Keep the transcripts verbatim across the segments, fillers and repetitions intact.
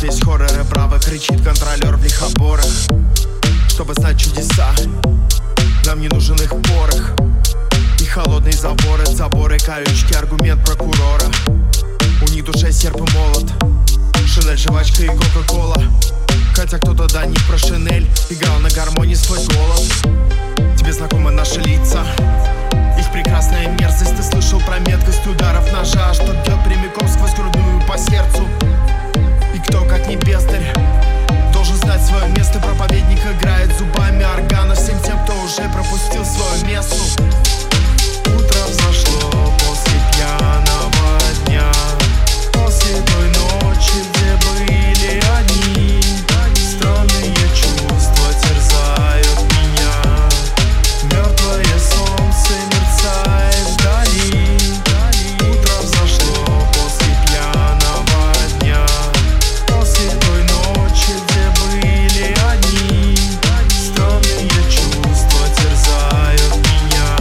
Весь хоррор и право кричит контролер в лихоборах. Чтобы знать чудеса, нам не нужен их порох и холодные заборы, заборы, колючки, аргумент прокурора. У них в душе серп и молот, Шинель, жвачка и кока-кола. Хотя кто-то до них про Шинель играл на гармонии свой голос. Тебе знакомы наши лица, их прекрасная мерзость. Ты слышал про меткость ударов ножа, что бьет прямиком сквозь грудную по сердцу. И кто, как не бездарь, должен знать свое место. Проповедник играет зубами органа всем тем, кто уже пропустил свою мессу. Утро взошло после пьяного дня, после той ночи, где были одни. Странные чувства терзают меня, мертвое солнце мерцает вдали. Утро взошло после пьяного дня, после той ночи, где были одни. Странные чувства терзают меня,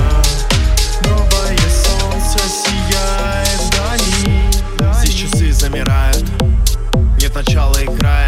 новое солнце сияет вдали. Здесь часы замирают, нет начала и края.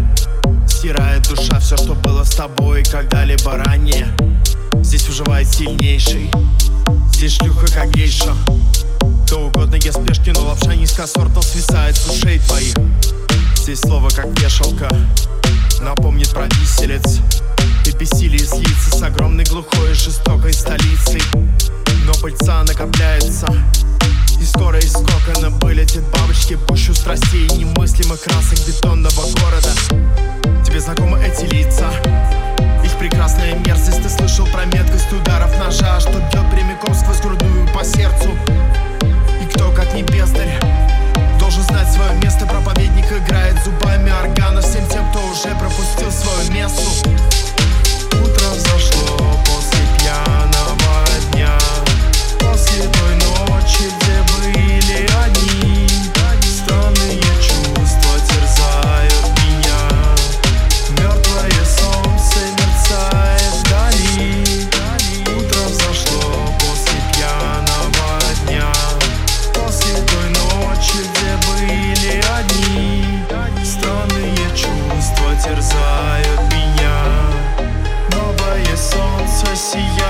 Стирает душа все, что было с тобой когда-либо ранее. Здесь выживает сильнейший, здесь шлюха как гейша. Кто угодно ест пешки, но лапша низкосортно свисает с ушей твоих. Здесь слово как вешалка напомнит про виселиц и бессилие слиться с огромной глухой и жестокой столицей. Но пыльца накопляется, и скоро из кокона вылетят бабочки, пущу страстей и немыслимых красок бетонного города. Тебе знакомы эти лица, их прекрасная мерзость. Ты слышал про меткость ударов ножа, что бьет прямиком сквозь грудную по сердцу. И кто, как не бездарь, должен знать свое место. Проповедник играет зубами органа всем тем, кто уже пропустил свою мессу. Утро взошло после пьяного дня, после той ночи, где были одни. Странные чувства терзают меня, мертвое солнце мерцает вдали. Утро взошло после пьяного дня, после той ночи, где были одни. Странные чувства терзают меня, новое солнце сияет.